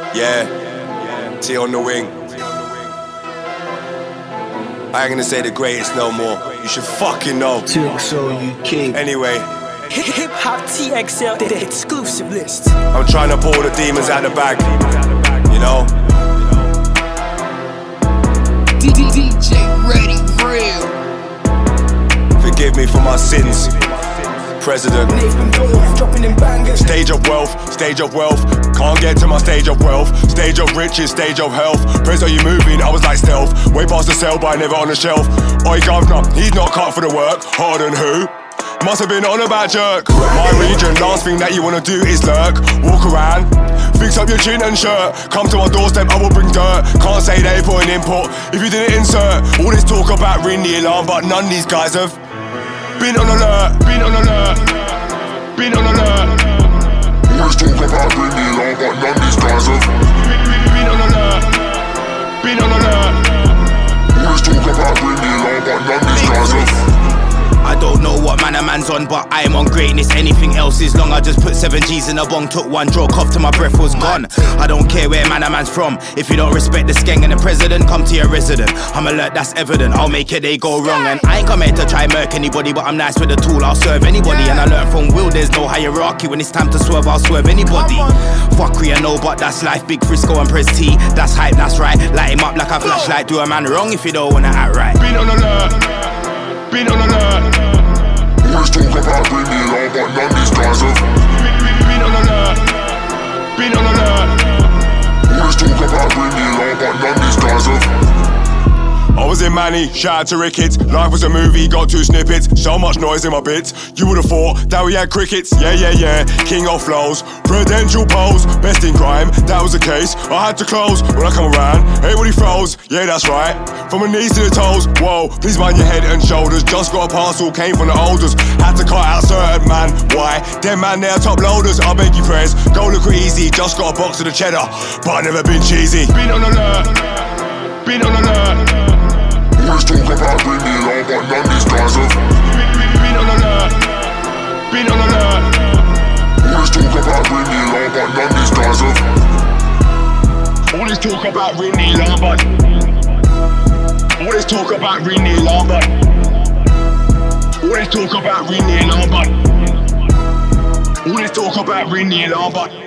Yeah, T on the wing. I ain't gonna say the greatest no more. You should fucking know. TXL UK. Anyway, Hip Hop TXL, the exclusive list. I'm trying to pull the demons out the bag. You know? DJ Ready Real. Forgive me for my sins. President. Nathan Dove, dropping in bangers. Stage of wealth, stage of wealth. Can't get to my stage of wealth. Stage of riches, stage of health. Praise, are you moving? I was like stealth. Way past the sell by, never on the shelf. Oi, governor, he's not cut for the work. Harder than who? Must have been on about jerk. My region, last thing that you wanna do is lurk. Walk around, fix up your chin and shirt. Come to my doorstep, I will bring dirt. Can't say they put an input if you didn't insert. All this talk about ring the alarm, but none of these guys have been on alert, been on alert, been on alert. Always talk about ring the alarm, but none of these guys have been on alert, been on alert. Always talk about ring the alarm, but none of these guys have. I don't know what man a man's on, but I am on greatness. Anything else is long. I just put 7 G's in a bong, took 1 draw, cough till my breath was gone. I don't care where man a man's from. If you don't respect the skeng and the president, come to your resident. I'm alert, that's evident. I'll make your day go wrong. And I ain't come here to try murk anybody, but I'm nice with a tool, I'll serve anybody. And I learned from Will, there's no hierarchy. When it's time to swerve, I'll swerve anybody. Fuckery, I know, but that's life. Big Frisco and Press T, that's hype, that's right. Light him up like a flashlight. Do a man wrong if you don't wanna act right. Been on alert, been on alert. Always talk about ring the alarm, but none of these guys have been on alert, been on alert. Always talk about ring the alarm, but none of these guys have. I was in Manny, shout out to Ricketts. Life was a movie, got 2 snippets. So much noise in my bits. You would've thought that we had crickets. Yeah. King of flows, prudential pose, best in crime. That was the case. I had to close when I come around. Everybody froze. Yeah, that's right. From my knees to the toes. Whoa, please mind your head and shoulders. Just got a parcel, came from the oldest. Had to cut out certain man. Why? Them man, they're top loaders. I beg you prayers. Go look easy. Just got a box of the cheddar, but I never been cheesy. Been on alert. Been on alert. Always talk about ring the alarm, but none of these guys have been on alert, been on alert. Always talk about ring the alarm, but none of these guys have. Always talk about ring the alarm, but always talk about ring the alarm, but always talk about ring the alarm, but always talk about ring the alarm, but